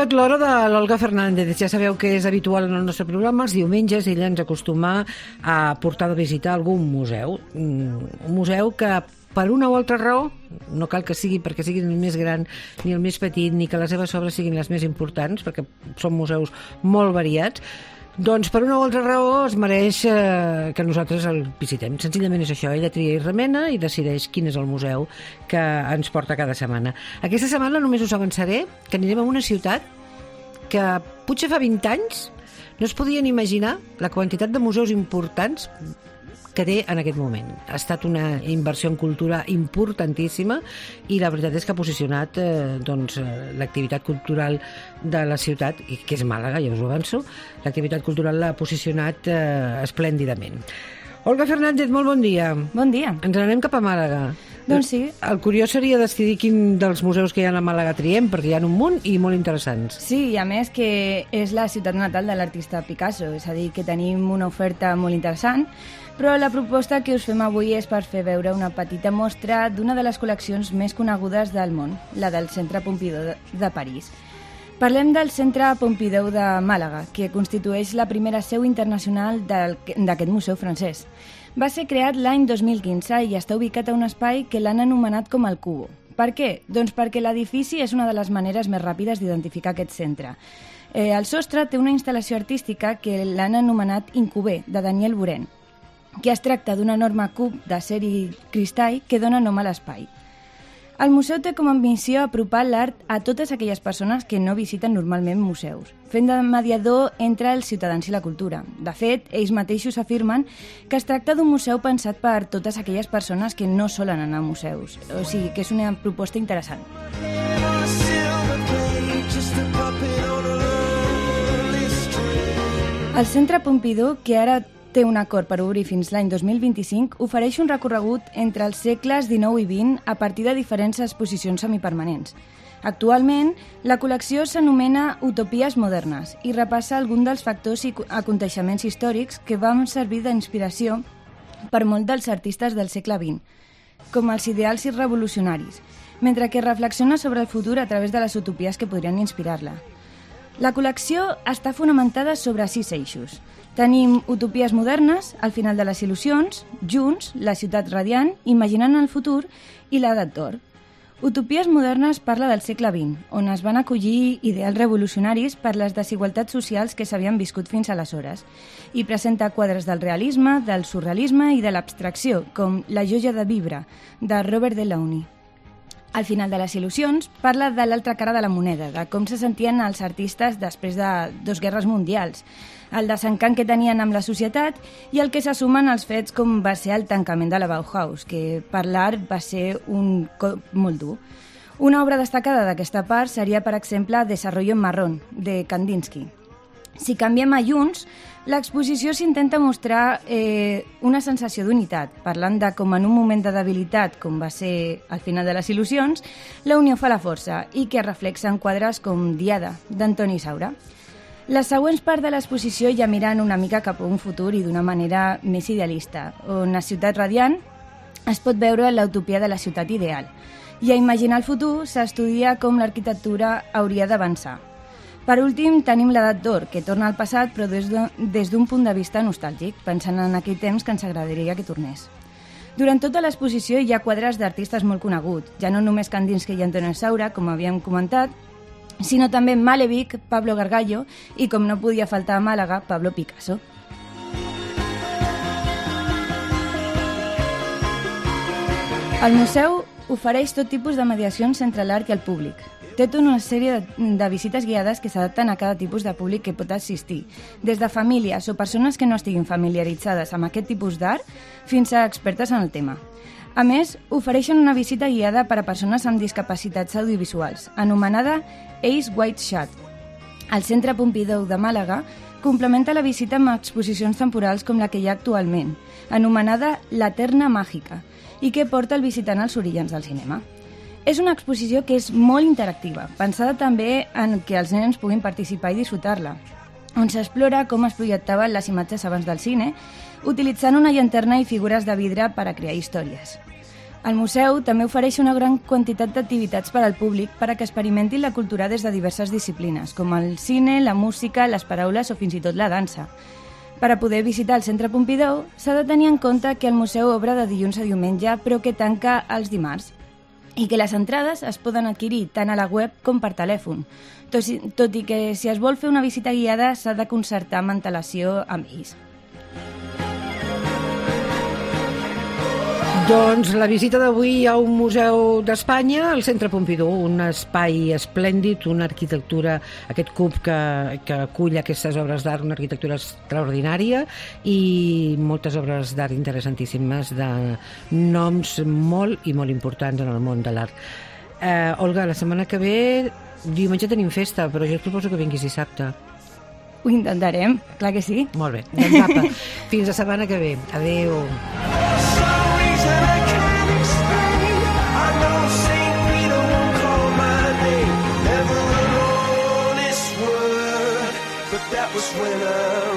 arribat l'hora de l'Olga Fernández. Ja sabeu que és habitual en el nostre programa. Els diumenges ella ens acostuma a portar de visitar algun museu. Un museu que per una o altra raó, no cal que sigui perquè sigui el més gran ni el més petit, ni que les seves obres siguin les més importants, perquè són museus molt variats, doncs per una o altra raó es mereix que nosaltres el visitem. Senzillament és això, ella tria i remena i decideix quin és el museu que ens porta cada setmana. Aquesta setmana només us avançaré que anirem a una ciutat que potser fa 20 anys no es podien imaginar la quantitat de museus importants que té en aquest moment. Ha estat una inversió en cultura importantíssima i la veritat és que ha posicionat l'activitat cultural de la ciutat, i que és Màlaga, ja us ho avanço, l'activitat cultural l'ha posicionat esplèndidament. Olga Fernández, molt bon dia. Bon dia. Ens n'anem cap a Màlaga. Doncs sí. El curiós seria decidir quin dels museus que hi ha a Màlaga triem, perquè hi ha un munt i molt interessants. Sí, i a més que és la ciutat natal de l'artista Picasso, és a dir, que tenim una oferta molt interessant, però la proposta que us fem avui és per fer veure una petita mostra d'una de les col·leccions més conegudes del món, la del Centre Pompidou de París. Parlem del Centre Pompidou de Màlaga, que constitueix la primera seu internacional d'aquest museu francès. Va ser creat l'any 2015 i està ubicat a un espai que l'han anomenat com el Cubo. Per què? Doncs perquè l'edifici és una de les maneres més ràpides d'identificar aquest centre. El sostre té una instal·lació artística que l'han anomenat Incubé, de Daniel Buren, que es tracta d'un enorme cub d'acer i cristall que dona nom a l'espai. El museu té com a missió apropar l'art a totes aquelles persones que no visiten normalment museus, fent de mediador entre els ciutadans i la cultura. De fet, ells mateixos afirmen que es tracta d'un museu pensat per totes aquelles persones que no solen anar a museus. O sigui, que és una proposta interessant. El Centre Pompidou, que ara té un acord per obrir fins l'any 2025, ofereix un recorregut entre els segles XIX i XX a partir de diferents exposicions semipermanents. Actualment, la col·lecció s'anomena Utopies modernes i repassa algun dels factors i aconteixements històrics que van servir d'inspiració per molts dels artistes del segle XX, com els ideals i revolucionaris, mentre que reflexiona sobre el futur a través de les utopies que podrien inspirar-la. La col·lecció està fonamentada sobre 6 eixos. Tenim utopies modernes, al final de les il·lusions, Junts, la ciutat radiant, Imaginant el futur i l'edat d'or. Utopies modernes parla del segle XX, on es van acollir ideals revolucionaris per les desigualtats socials que s'havien viscut fins aleshores, i presenta quadres del realisme, del surrealisme i de l'abstracció, com La joia de Vibra, de Robert Delaunay. Al final de les il·lusions, parla de l'altra cara de la moneda, de com se sentien els artistes després de 2 guerres mundials, el desencant que tenien amb la societat i el que se sumen als fets com va ser el tancament de la Bauhaus, que per l'art va ser un cop molt dur. Una obra destacada d'aquesta part seria, per exemple, Desarrollo en marrón, de Kandinsky. Si canviem a Junts, l'exposició s'intenta mostrar una sensació d'unitat, parlant de com en un moment de debilitat, com va ser al final de les il·lusions, la unió fa la força i que reflexa en quadres com Diada, d'Antoni Saura. Les següents parts de l'exposició ja miren una mica cap a un futur i d'una manera més idealista, on a Ciutat Radiant es pot veure l'utopia de la ciutat ideal, i a Imaginar el futur s'estudia com l'arquitectura hauria d'avançar. Per últim, tenim l'edat d'or, que torna al passat, però des d'un punt de vista nostàlgic, pensant en aquell temps que ens agradaria que tornés. Durant tota l'exposició hi ha quadres d'artistes molt coneguts, ja no només Kandinsky i Antoni Saura, com havíem comentat, sinó també Malevich, Pablo Gargallo i, com no podia faltar a Màlaga, Pablo Picasso. El museu ofereix tot tipus de mediacions entre l'art i el públic. Té tota una sèrie de visites guiades que s'adapten a cada tipus de públic que pot assistir, des de famílies o persones que no estiguin familiaritzades amb aquest tipus d'art fins a expertes en el tema. A més, ofereixen una visita guiada per a persones amb discapacitats audiovisuals, anomenada Ace White Shut. El Centre Pompidou de Màlaga complementa la visita amb exposicions temporals com la que hi ha actualment, anomenada l'Eterna Màgica, i que porta el visitant als orígens del cinema. És una exposició que és molt interactiva, pensada també en que els nens puguin participar i disfrutar-la, on s'explora com es projectaven les imatges abans del cine, utilitzant una llanterna i figures de vidre per a crear històries. El museu també ofereix una gran quantitat d'activitats per al públic per a que experimentin la cultura des de diverses disciplines, com el cine, la música, les paraules o fins i tot la dansa. Per a poder visitar el Centre Pompidou, s'ha de tenir en compte que el museu obre de dilluns a diumenge, però que tanca els dimarts, i que les entrades es poden adquirir tant a la web com per telèfon, tot i que si es vol fer una visita guiada s'ha de concertar amb antelació amb ells. Doncs la visita d'avui a un museu d'Espanya, el Centre Pompidou, un espai esplèndid, una arquitectura, aquest cub que acull aquestes obres d'art, una arquitectura extraordinària i moltes obres d'art interessantíssimes de noms molt i molt importants en el món de l'art. Olga, la setmana que ve, diumenge tenim festa, però jo et proposo que vinguis dissabte. Ho intentarem, clar que sí. Molt bé, doncs apa, fins la setmana que ve. Adéu. That was when